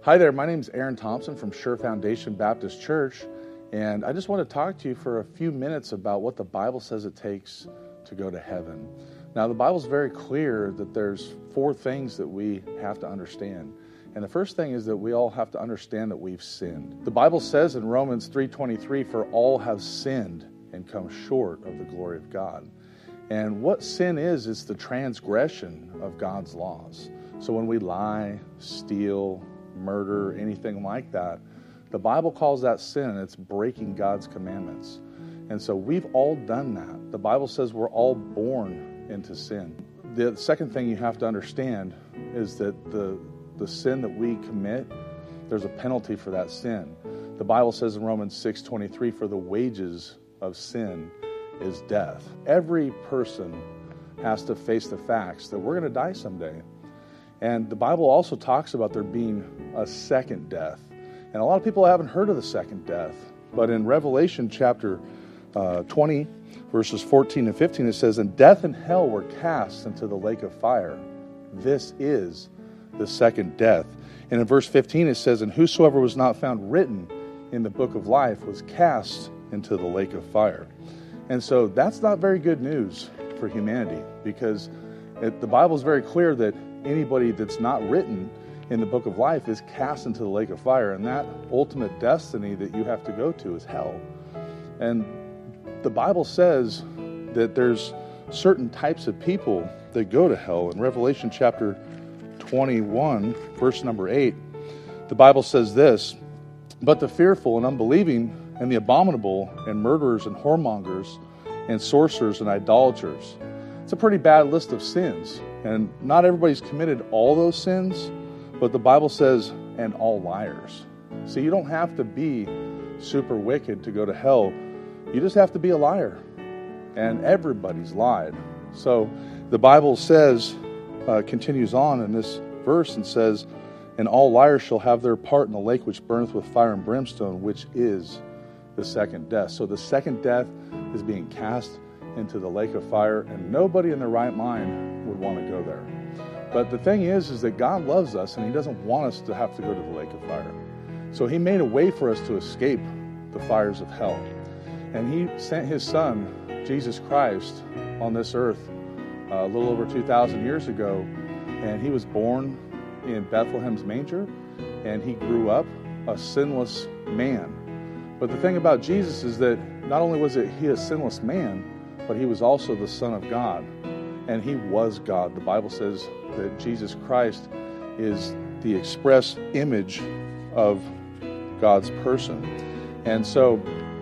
Hi there, my name is Aaron Thompson from Sure Foundation Baptist Church, and I just want to talk to you for a few minutes about what the Bible says it takes to go to heaven. Now, the Bible's very clear that there's 4 things that we have to understand. And the first thing is that we all have to understand that we've sinned. The Bible says in Romans 3:23, "For all have sinned and come short of the glory of God." And what sin is, it's the transgression of God's laws. So when we lie, steal, murder, anything like that, the Bible calls that sin, and it's breaking God's commandments. And so we've all done that. The Bible says we're all born into sin. The second thing you have to understand is that the sin that we commit, there's a penalty for that sin. The Bible says in Romans 6:23, "For the wages of sin is death." Every person has to face the facts that we're going to die someday. And the Bible also talks about there being a second death. And a lot of people haven't heard of the second death. But in Revelation chapter 20, verses 14 and 15, it says, "And death and hell were cast into the lake of fire. This is the second death." And in verse 15 it says, "And whosoever was not found written in the book of life was cast into the lake of fire." And so that's not very good news for humanity, because the Bible is very clear that anybody that's not written in the book of life is cast into the lake of fire, and that ultimate destiny that you have to go to is hell. And the Bible says that there's certain types of people that go to hell. In Revelation chapter 21, verse number 8, the Bible says this, "But the fearful and unbelieving and the abominable and murderers and whoremongers and sorcerers and idolaters." It's a pretty bad list of sins. And not everybody's committed all those sins, but the Bible says, "and all liars." So you don't have to be super wicked to go to hell. You just have to be a liar. And everybody's lied. So the Bible says, continues on in this verse and says, "And all liars shall have their part in the lake which burneth with fire and brimstone, which is the second death." So the second death is being cast into the lake of fire, and nobody in their right mind would want to go there. But the thing is that God loves us, and He doesn't want us to have to go to the lake of fire. So He made a way for us to escape the fires of hell. And He sent His Son, Jesus Christ, on this earth a little over 2,000 years ago, and He was born in Bethlehem's manger, and He grew up a sinless man. But the thing about Jesus is that not only was He a sinless man, but He was also the Son of God, and He was God. The Bible says that Jesus Christ is the express image of God's person. And so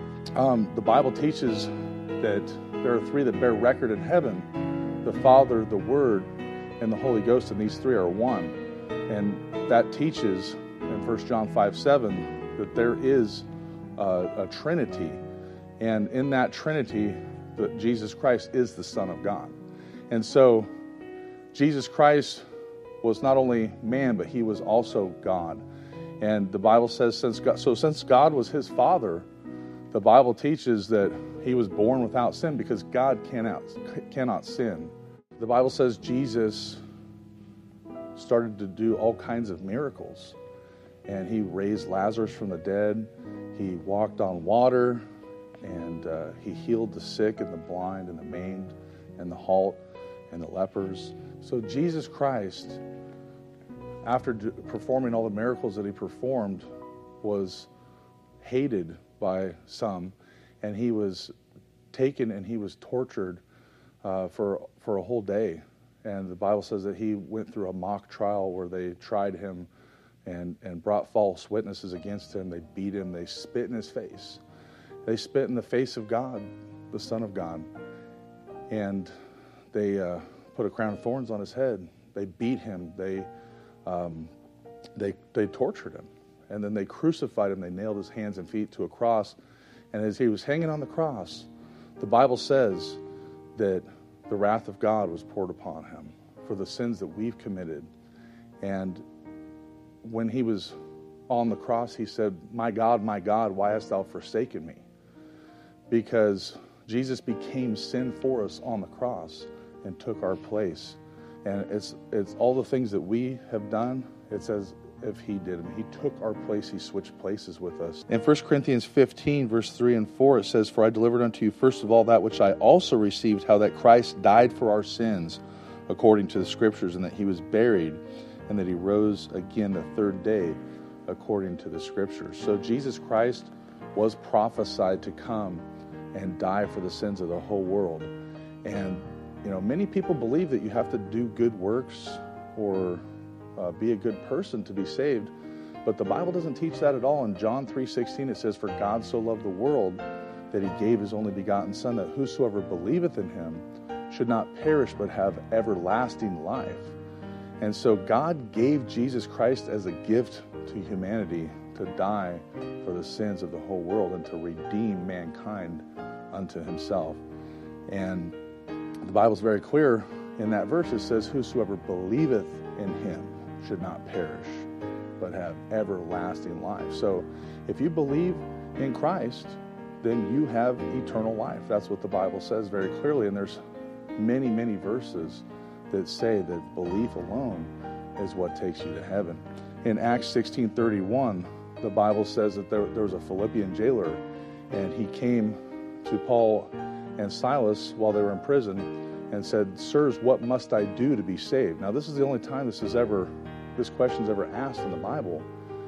the Bible teaches that there are 3 that bear record in heaven: the Father, the Word, and the Holy Ghost, and these 3 are one. And that teaches in 1 John 5:7 that there is a Trinity, and in that Trinity, that Jesus Christ is the Son of God. And so Jesus Christ was not only man, but He was also God. And the Bible says since God was His Father, the Bible teaches that He was born without sin, because God cannot sin. The Bible says Jesus started to do all kinds of miracles, and He raised Lazarus from the dead. He walked on water, and He healed the sick and the blind and the maimed and the halt and the lepers. So Jesus Christ, after performing all the miracles that He performed, was hated by some, and He was taken and He was tortured for a whole day. And the Bible says that He went through a mock trial where they tried Him and brought false witnesses against Him. They beat Him. They spit in His face. They spit in the face of God, the Son of God. And they put a crown of thorns on His head. They beat Him. They tortured Him. And then they crucified Him. They nailed His hands and feet to a cross. And as He was hanging on the cross, the Bible says that the wrath of God was poured upon Him for the sins that we've committed. And when He was on the cross, He said, my God, why hast Thou forsaken me?" Because Jesus became sin for us on the cross and took our place. And it's all the things that we have done. It says if he didn't. He took our place. He switched places with us. In 1 Corinthians 15, verse 3 and 4, it says, "For I delivered unto you first of all that which I also received, how that Christ died for our sins, according to the Scriptures, and that he was buried, and that he rose again the third day, according to the Scriptures." So Jesus Christ was prophesied to come and die for the sins of the whole world. And, many people believe that you have to do good works or be a good person to be saved. But the Bible doesn't teach that at all. In John 3:16, it says, "For God so loved the world that he gave his only begotten Son, that whosoever believeth in him should not perish but have everlasting life." And so God gave Jesus Christ as a gift to humanity to die for the sins of the whole world and to redeem mankind unto himself. And the Bible's very clear in that verse. It says, "Whosoever believeth in him should not perish, but have everlasting life." So if you believe in Christ, then you have eternal life. That's what the Bible says very clearly. And there's many, many verses that say that belief alone is what takes you to heaven. In Acts 16:31, the Bible says that there was a Philippian jailer, and he came to Paul and Silas while they were in prison and said, "Sirs, what must I do to be saved?" Now, this is the only time this question's ever asked in the Bible.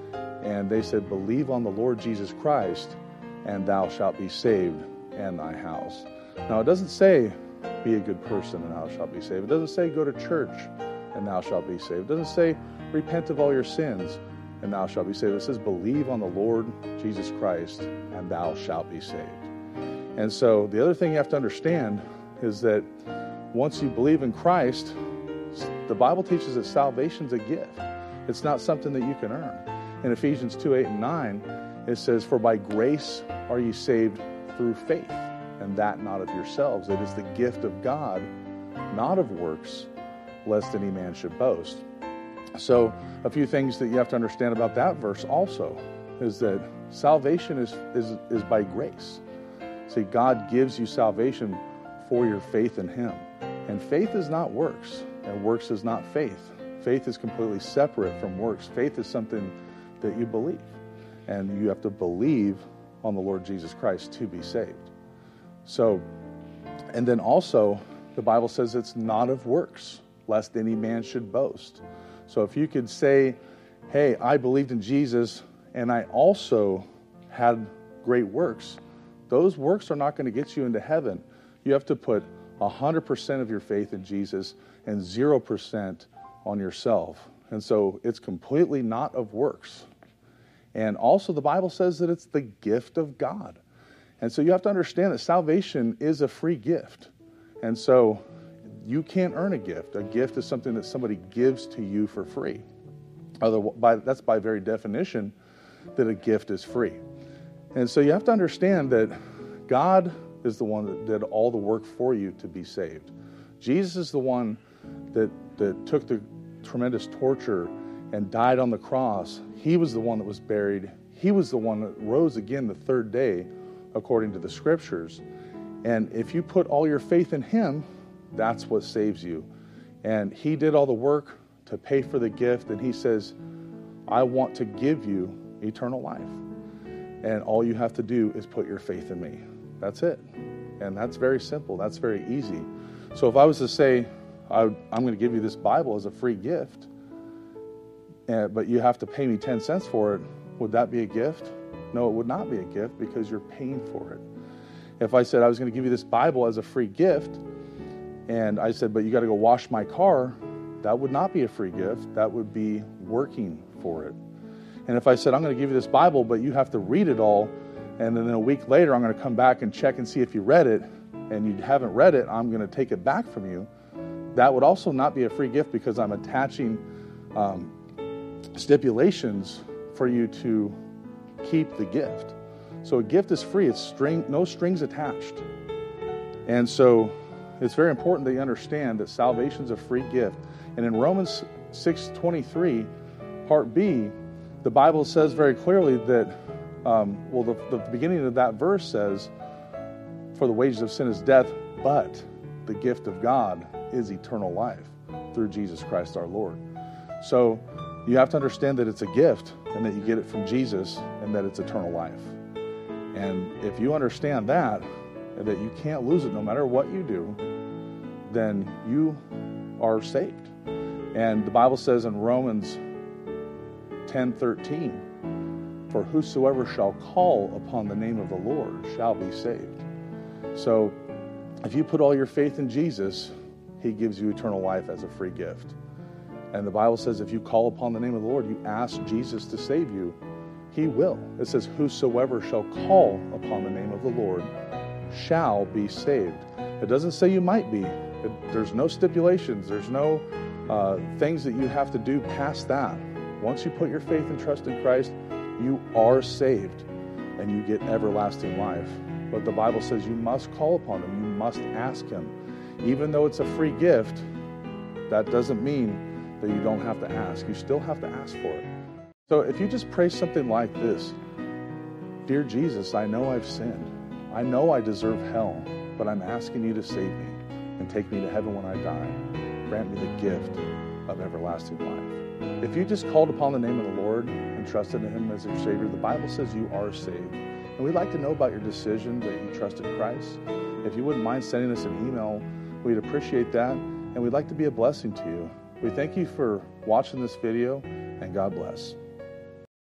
And they said, "Believe on the Lord Jesus Christ, and thou shalt be saved, and thy house." Now, it doesn't say, "Be a good person, and thou shalt be saved." It doesn't say, "Go to church, and thou shalt be saved." It doesn't say, "Repent of all your sins, and thou shalt be saved." It says, "Believe on the Lord Jesus Christ, and thou shalt be saved." And so the other thing you have to understand is that once you believe in Christ, the Bible teaches that salvation's a gift. It's not something that you can earn. In Ephesians 2:8-9, it says, "For by grace are ye saved through faith, and that not of yourselves. It is the gift of God, not of works, lest any man should boast." So a few things that you have to understand about that verse also is that salvation is by grace. See, God gives you salvation for your faith in him. And faith is not works, and works is not faith. Faith is completely separate from works. Faith is something that you believe. And you have to believe on the Lord Jesus Christ to be saved. So, and then also, the Bible says it's not of works, lest any man should boast. So if you could say, "Hey, I believed in Jesus, and I also had great works," those works are not going to get you into heaven. You have to put 100% of your faith in Jesus and 0% on yourself. And so it's completely not of works. And also the Bible says that it's the gift of God. And so you have to understand that salvation is a free gift. And so you can't earn a gift. A gift is something that somebody gives to you for free. That's by very definition that a gift is free. And so you have to understand that God is the one that did all the work for you to be saved. Jesus is the one that took the tremendous torture and died on the cross. He was the one that was buried. He was the one that rose again the third day, according to the Scriptures. And if you put all your faith in him, that's what saves you. And he did all the work to pay for the gift, and he says, "I want to give you eternal life. And all you have to do is put your faith in me." That's it. And that's very simple. That's very easy. So if I was to say, I'm going to give you this Bible as a free gift, but you have to pay me 10 cents for it, would that be a gift? No, it would not be a gift because you're paying for it. If I said I was going to give you this Bible as a free gift, and I said, but you got to go wash my car, that would not be a free gift. That would be working for it. And if I said, I'm going to give you this Bible, but you have to read it all, and then a week later I'm going to come back and check and see if you read it, and you haven't read it, I'm going to take it back from you, that would also not be a free gift because I'm attaching stipulations for you to keep the gift. So a gift is free. It's no strings attached. And so it's very important that you understand that salvation is a free gift. And in Romans 6:23, part B, the Bible says very clearly that, the beginning of that verse says, for the wages of sin is death, but the gift of God is eternal life through Jesus Christ our Lord. So you have to understand that it's a gift and that you get it from Jesus and that it's eternal life. And if you understand that, and that you can't lose it no matter what you do, then you are saved. And the Bible says in Romans 10:13, for whosoever shall call upon the name of the Lord shall be saved. So if you put all your faith in Jesus, he gives you eternal life as a free gift. And the Bible says if you call upon the name of the Lord, you ask Jesus to save you, he will. It says whosoever shall call upon the name of the Lord shall be saved. It doesn't say you might be. There's no stipulations. There's no things that you have to do past that. Once you put your faith and trust in Christ, you are saved and you get everlasting life. But the Bible says you must call upon him. You must ask him. Even though it's a free gift, that doesn't mean that you don't have to ask. You still have to ask for it. So if you just pray something like this, Dear Jesus, I know I've sinned. I know I deserve hell, but I'm asking you to save me and take me to heaven when I die. Grant me the gift of everlasting life. If you just called upon the name of the Lord and trusted in him as your Savior, the Bible says you are saved. And we'd like to know about your decision that you trusted Christ. If you wouldn't mind sending us an email, we'd appreciate that, and we'd like to be a blessing to you. We thank you for watching this video, and God bless.